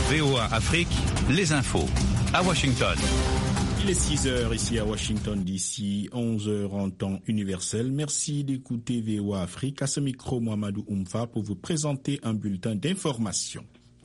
VOA Afrique, les infos. À Washington. Il est 6h ici à Washington DC, 11h en temps universel. Merci d'écouter VOA Afrique. À ce micro, Mohamedou Oumfa pour vous présenter un bulletin d'information.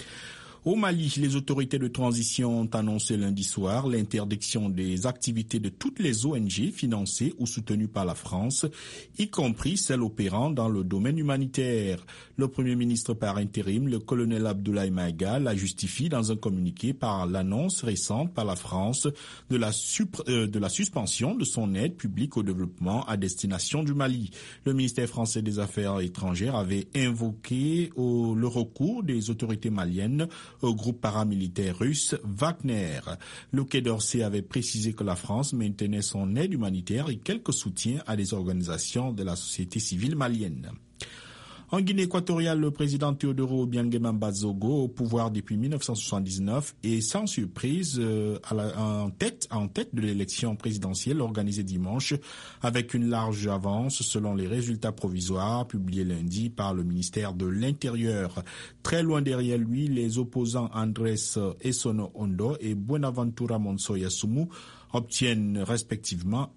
Au Mali, les autorités de transition ont annoncé lundi soir l'interdiction des activités de toutes les ONG financées ou soutenues par la France, y compris celles opérant dans le domaine humanitaire. Le Premier ministre par intérim, le colonel Abdoulaye Maïga, la justifie dans un communiqué par l'annonce récente par la France de la suspension de son aide publique au développement à destination du Mali. Le ministère français des Affaires étrangères avait invoqué le recours des autorités maliennes au groupe paramilitaire russe Wagner. Le Quai d'Orsay avait précisé que la France maintenait son aide humanitaire et quelques soutiens à des organisations de la société civile malienne. En Guinée équatoriale, le président Teodoro Obiang Bazogo, au pouvoir depuis 1979, est sans surprise en tête de l'élection présidentielle organisée dimanche, avec une large avance selon les résultats provisoires publiés lundi par le ministère de l'Intérieur. Très loin derrière lui, les opposants Andrés Essono Ondo et Buenaventura Monsoya Sumu obtiennent respectivement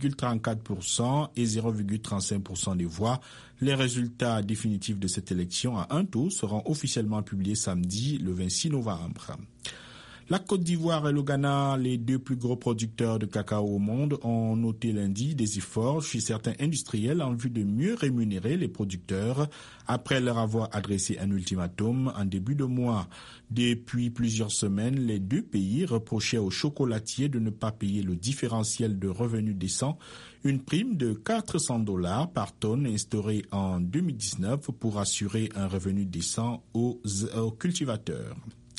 1,34% et 0,35% des voix. Les résultats définitifs de cette élection à un tour seront officiellement publiés samedi, le 26 novembre. La Côte d'Ivoire et le Ghana, les deux plus gros producteurs de cacao au monde, ont noté lundi des efforts chez certains industriels en vue de mieux rémunérer les producteurs après leur avoir adressé un ultimatum en début de mois. Depuis plusieurs semaines, les deux pays reprochaient aux chocolatiers de ne pas payer le différentiel de revenus décent, une prime de $400 par tonne instaurée en 2019 pour assurer un revenu décent aux cultivateurs.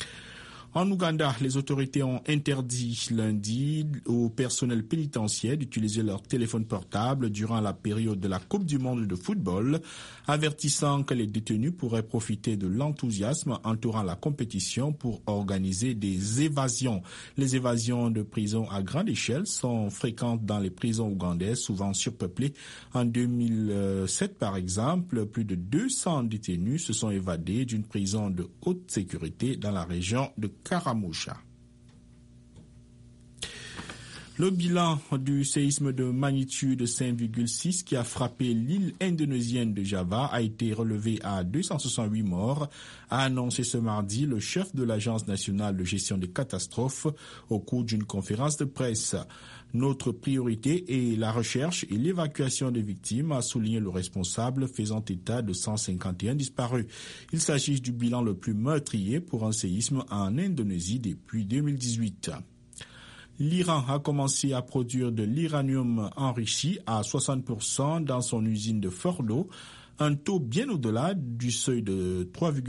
En Ouganda, les autorités ont interdit lundi au personnel pénitentiaire d'utiliser leur téléphone portable durant la période de la Coupe du monde de football, avertissant que les détenus pourraient profiter de l'enthousiasme entourant la compétition pour organiser des évasions. Les évasions de prison à grande échelle sont fréquentes dans les prisons ougandaises, souvent surpeuplées. En 2007, par exemple, plus de 200 détenus se sont évadés d'une prison de haute sécurité dans la région de Karamoja. Le bilan du séisme de magnitude 5,6 qui a frappé l'île indonésienne de Java a été relevé à 268 morts, a annoncé ce mardi le chef de l'Agence nationale de gestion des catastrophes au cours d'une conférence de presse. Notre priorité est la recherche et l'évacuation des victimes, a souligné le responsable, faisant état de 151 disparus. Il s'agit du bilan le plus meurtrier pour un séisme en Indonésie depuis 2018. L'Iran a commencé à produire de l'uranium enrichi à 60% dans son usine de Fordo, un taux bien au-delà du seuil de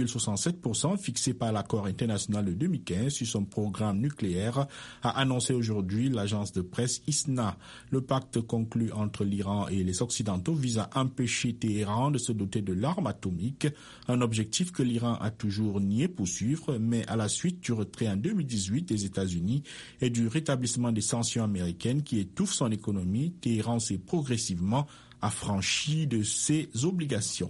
3,67% fixé par l'accord international de 2015 sur son programme nucléaire, a annoncé aujourd'hui l'agence de presse ISNA. Le pacte conclu entre l'Iran et les Occidentaux vise à empêcher Téhéran de se doter de l'arme atomique, un objectif que l'Iran a toujours nié poursuivre, mais à la suite du retrait en 2018 des États-Unis et du rétablissement des sanctions américaines qui étouffent son économie, Téhéran s'est progressivement affranchi de ses obligations.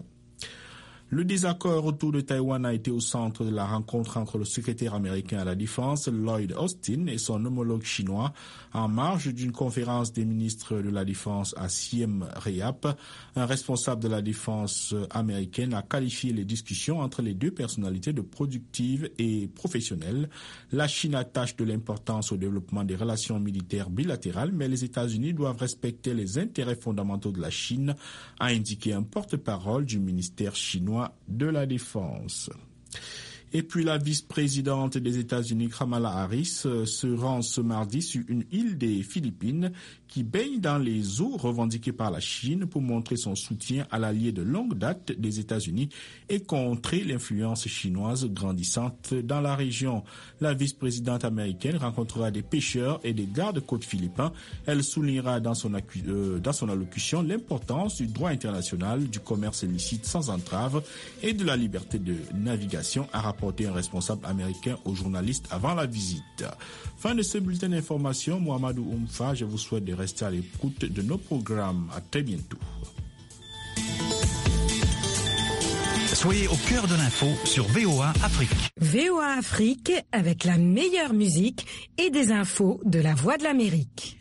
Le désaccord autour de Taïwan a été au centre de la rencontre entre le secrétaire américain à la Défense, Lloyd Austin, et son homologue chinois en marge d'une conférence des ministres de la Défense à Siem Reap. Un responsable de la Défense américaine a qualifié les discussions entre les deux personnalités de productives et professionnelles. La Chine attache de l'importance au développement des relations militaires bilatérales, mais les États-Unis doivent respecter les intérêts fondamentaux de la Chine, a indiqué un porte-parole du ministère chinois de la Défense. Et puis la vice-présidente des États-Unis, Kamala Harris, se rend ce mardi sur une île des Philippines qui baigne dans les eaux revendiquées par la Chine pour montrer son soutien à l'allié de longue date des États-Unis et contrer l'influence chinoise grandissante dans la région. La vice-présidente américaine rencontrera des pêcheurs et des gardes-côtes philippins. Elle soulignera dans son allocution l'importance du droit international, du commerce illicite sans entrave et de la liberté de navigation, a rapporté un responsable américain aux journalistes avant la visite. Fin de ce bulletin d'information, Mohamedou Oumfa, je vous souhaite de rester à l'écoute de nos programmes. À très bientôt. Soyez au cœur de l'info sur VOA Afrique. VOA Afrique avec la meilleure musique et des infos de la Voix de l'Amérique.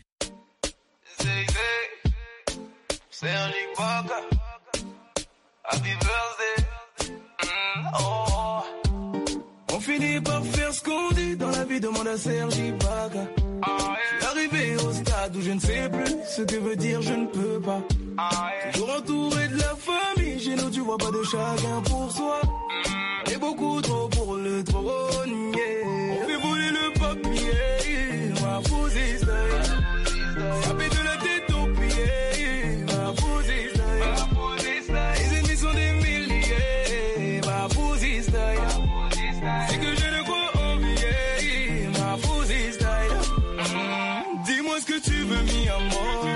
On finit par faire ce qu'on dit dans la vie, demande à Serge Ibaka. Arrivé au stade où je ne sais plus ce que veut dire je ne peux pas. Toujours entouré de la famille, chez nous tu vois pas de chacun pour soi. Et beaucoup trop pour le trône, yeah. On fait voler le papier, ma fausse style. Taper de la tête aux pieds, ma fausse style. Les ennemis sont des milliers, ma fausse style. C'est que je ne crois envier, ma fausse style. Dis-moi ce que tu veux, mi amor.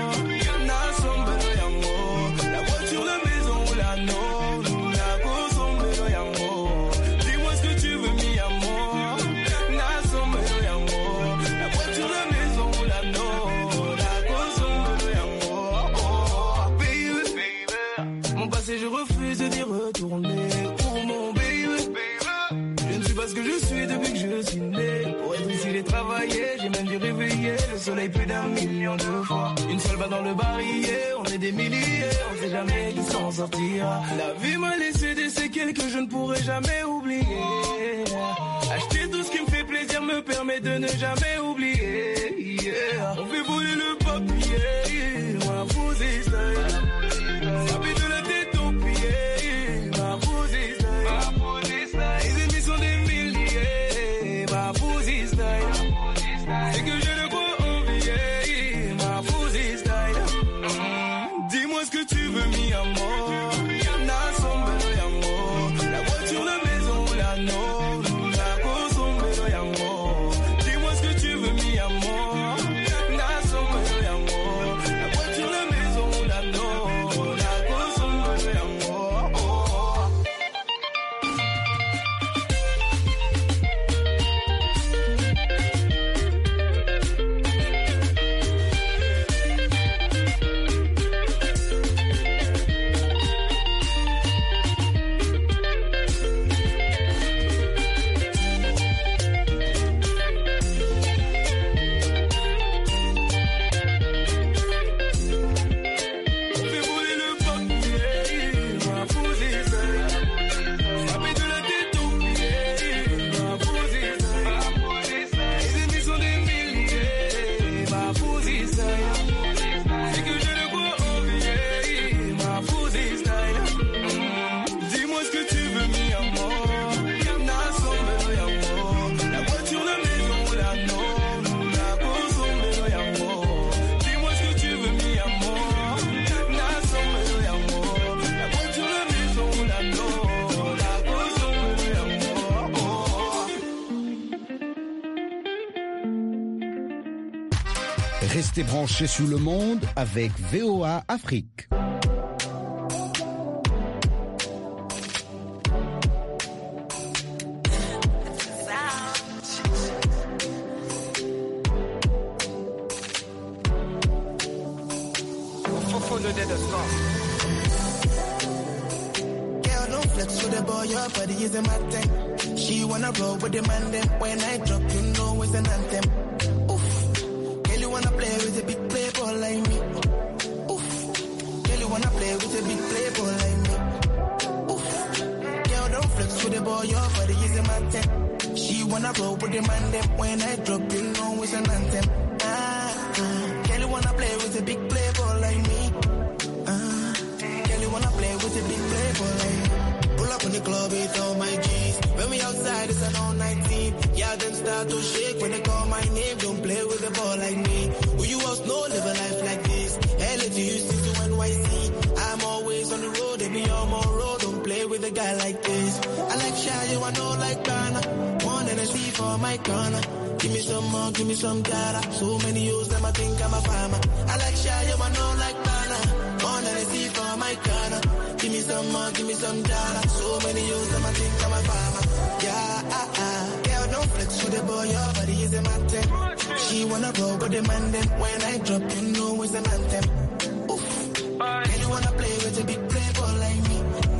La voiture, la maison ou la non, la cause, mi amor. Dis-moi ce que tu veux, mi amor. Mi amor. La voiture, la maison ou la non, la cause, mi amor. Oh, baby, mon passé je refuse d'y retourner. Pour mon baby, je ne suis pas ce que je suis depuis que je suis né. Pour être ici et travailler, j'ai même dû réveiller le soleil plus d'1 million de fois. Une seule balle dans le barillet, on est des milliers, on sait jamais qui s'en sortira. La vie m'a laissé des séquelles que je ne pourrai jamais oublier. Acheter tout ce qui me fait plaisir me permet de ne jamais oublier. Yeah. On fait voler le papier, ma fausse style. Taper de la tête aux pieds, ma fausse style. Les ennemis sont des milliers, ma fausse style. C'est que je ne crois envier, ma fausse style. Dis-moi ce que tu veux, mi amor. La voiture, la maison, la non, la cause, mi amor. Dis-moi ce que tu veux, mi amor. La voiture, la maison, la non, la cause, mi amor. Restez branchés sur le monde avec VOA Afrique. She wanna roll with the man then when I drop, you know it's an anthem. Oof, girl, you wanna play with a big playboy like me. Oof, girl, you wanna play with a big playboy like me. Oof, girl, don't flex with the boy, your body is a anthem. She wanna roll with the man then when I drop, you know it's an anthem. Girl, you wanna play with a big playboy like me. Girl, you wanna play with a big playboy like me. Pull up in the club with all my G's. When we outside, it's an all-night team. Yeah, them start to shake when they call my name. Don't play with the ball like me. Who you else know live a life like this? LA to Houston to NYC. I'm always on the road, they be on my road. Don't play with a guy like this. I like shy, you I know like Ghana. One NSC for my corner. Give me some more, give me some data. So many years, them I think I'm a farmer. I like shy, you I know like Ghana. One NSC for my corner. Give me some more, give me some data. So many years, them I think I'm a farmer. Yeah, girl, don't flex with the boy, your body is a anthem. She wanna roll with the man, then when I drop, you know it's an anthem. Oof, girl, you wanna play with a big